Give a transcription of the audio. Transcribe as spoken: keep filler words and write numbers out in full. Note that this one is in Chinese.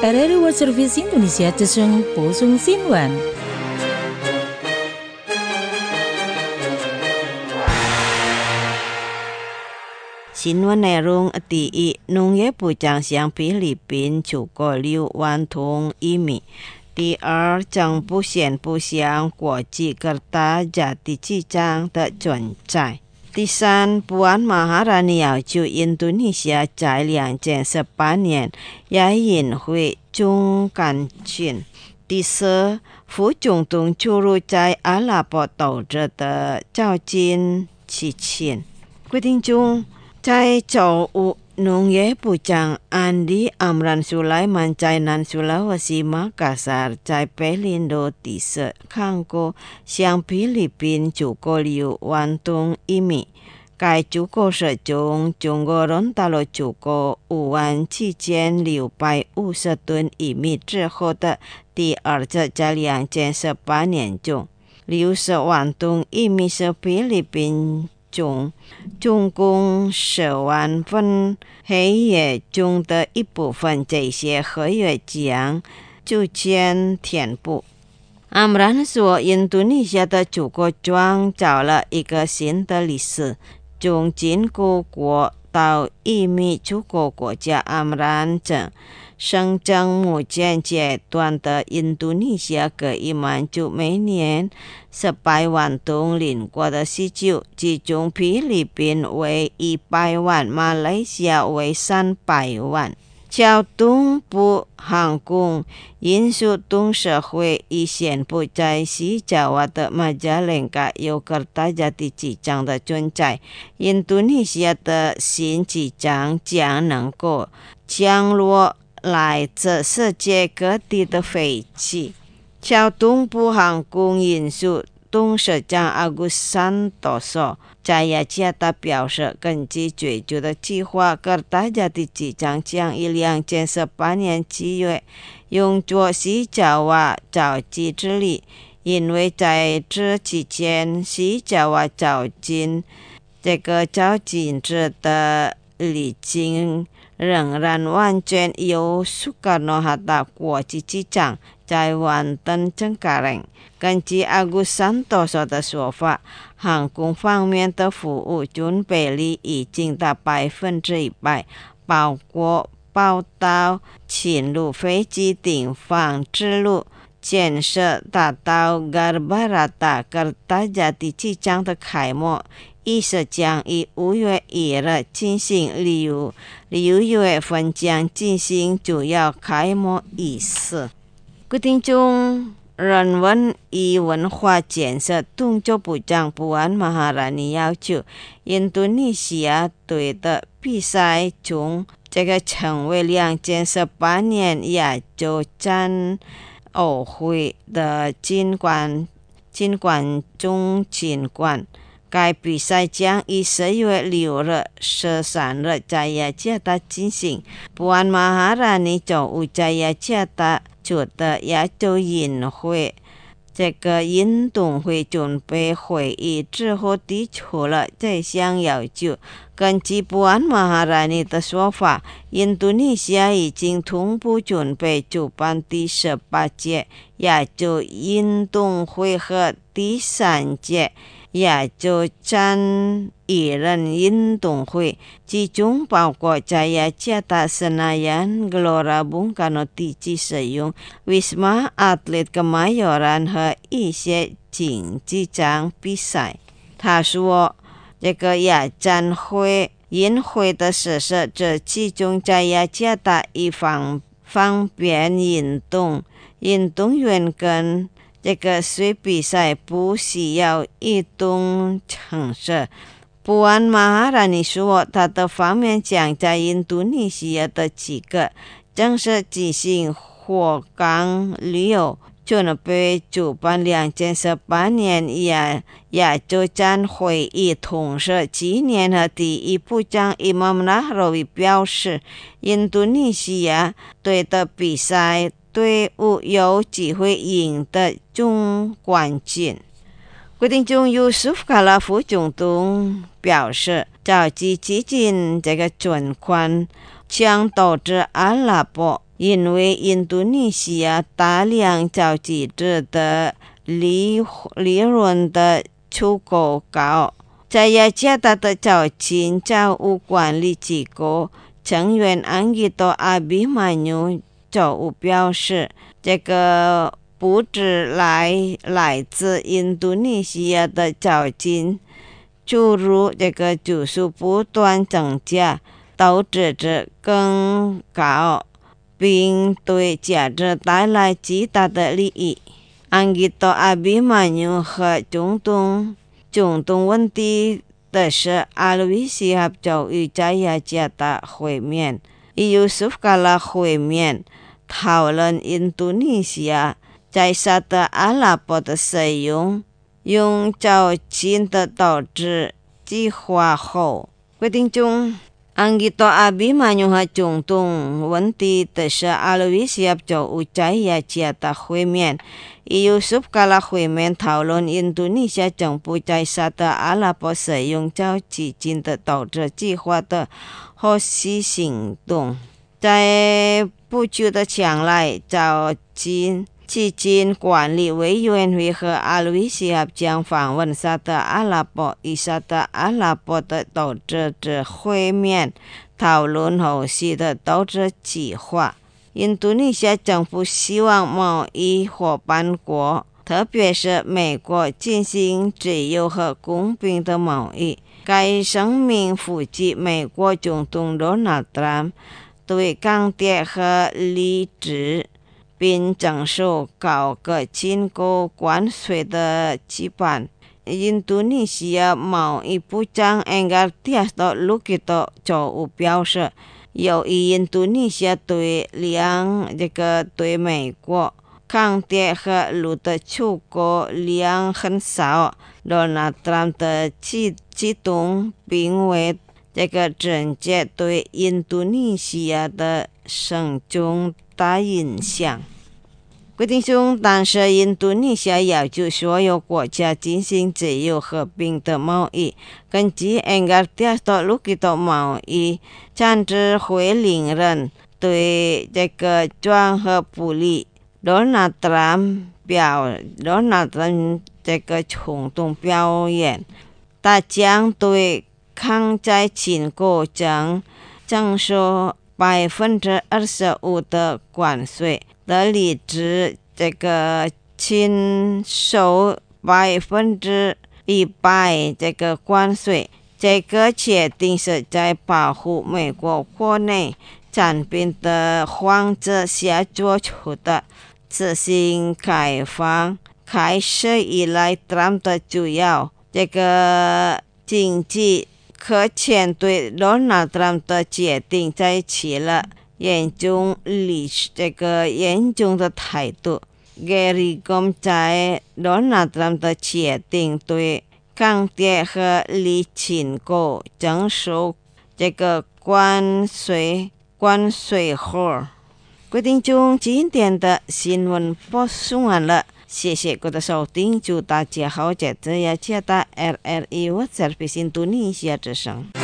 R R I World Service Indonesia之声播送新闻。 新闻内容第一，农业部长向菲律宾出口六万桶玉米。第二，政府宣布向国际各大家庭记账的转债。第三，Puan Maharani 要求印度尼西亚在两千十八年亚运会中冠军。第四，副总统出入在阿拉伯投资的招金期限。规定中，在周五，农业部长 Andi Amran Sulaiman 在南苏拉威西马卡萨在贝林多地色看过向菲律宾出口六万桶玉米。该出口是中中国人大陆出口五万七千六百五十吨玉米之后的第二次，在两千十八年中，六十万吨玉米是菲律宾中总共十万份合约中的一部分，这些合约将逐渐填补。Amran 说，印度尼西亚的出口创造了一个新的历史。从进口国到玉米出口国家 Amran 称，生长目前阶段的印度尼西亚可以满足每年十八万吨邻国的需求，其中菲律宾为一百万，马来西亚为三百万。交通部航空运输董事会已宣布，在西爪哇的马加连卡有各大家庭机场的存在，印度尼西亚的新机场将能够降落来自世界各地的飞机。交通部航空运输董事长阿古山多说，在雅加达表示，根据最初的计划，各大家庭机场将于两千十八年七月用作西爪哇找机之力，因为在这期间，西爪哇找金这个找金制的历经仍然完全由苏卡诺哈达国际机场在完登整个人。根据阿古山多说的说法，航空方面的服务准备率已经达百分之一百，包括报到、侵入飞机订房之路、建设达到嘎巴拉达格大家庭机场的开幕，预计将于五月一日进行，六六月份将进行主要开幕仪式。规定中，人文与文化建设动作部长Puan Maharani 要求印度尼西亚队的比赛中，这个成为两千十八年亚洲战奥会的金冠金冠中金冠。该比赛将于十月六日、十三日在雅加达进行。Puan Maharani 周五在雅加达主的亚洲运会这个运动会准备会议之后提出了这项要求。根据Puan Maharani 的说法，印度尼西亚已经同步准备主办第十八届亚洲运动会和第三届亚洲战艺人运动会，其中包括在雅加达 Senayan Gelora Bung Karno 地区使用 Wisma Atlet Kemayoran 和一些竞技场比赛。他说，这个亚战会运会的实施，这其中在雅加达以方方便运动运动员跟这个水比赛不需要移动城市。Puan Maharani 说，他的方面将在印度尼西亚的几个正式进行火港旅游，准备主办两千十八年亚亚洲战会议。同时，今年的第一部长 Imam Nahrawi 表示，印度尼西亚队的比赛队伍有机会赢得总冠军。规定中，Yusuf Kala 副总统表示，着急基金这个存款将导致阿拉伯因为印度尼西亚大量交际者的利利润的出口高，在雅加达的交金交务管理机构成员安吉多阿比曼纽就务表示，这个不止来来自印度尼西亚的交金注入这个就是不断增加，导致着更高，并对加州带来极大的利益。安吉多阿比曼纽和中东中东问题的是阿拉维西合州与在雅加达会面，以尤苏夫卡拉会面讨论印度尼西亚在沙特阿拉伯的使用用交金的导致计划后，决定中安吉多阿比曼纽和中东问题的是阿拉维西合州与在雅加达会面，以尤苏夫卡拉会面讨论印度尼西亚政府在沙特阿拉伯使用交基金的导致计划的后续行动。在不久的将来，交金基金管理委员会和阿拉维西合将访问沙特阿拉伯，以沙特阿拉伯的导致者会面讨论后续的导致计划。印度尼西亚政府希望贸易伙伴国，特别是美国进行自由和公平的贸易。该声明呼吁美国总统 Donald Trump 对钢铁和锂质并征收高个进口关税的期盼。印度尼西亚贸易部长 Engartiasto Lukito 就表示，由于印度尼西亚对量这个对美国钢铁和铝的出口量很少， Donald Trump 的激激动并为这个直接对印度尼西亚的生重大影响。规定中，但是印度尼西亚要求所有国家进行自由和平的贸易。根据 Engartiasto Lukito 贸易战指会令人对这个转和不利。Donald Trump 表 Donald Trump 这个冲动表演，他将对抗在进口将征收百分之二十五的关税。的锂质这个亲收百分之一百这个关税，这个决定是在保护美国国内产品的框架下做出的。自新开放开始以来 Trump 的主要这个经济可前对 Donald Trump 的决定在起了严重历这个严重的态度。Gary Gom 在 Donald Trump 的决定对钢铁和锂进口征收这个关税关税后，决定中今天的新闻播送完了，谢谢各位的收听，祝大家好，这这也接到 R R I 我这边印度尼西亚之声。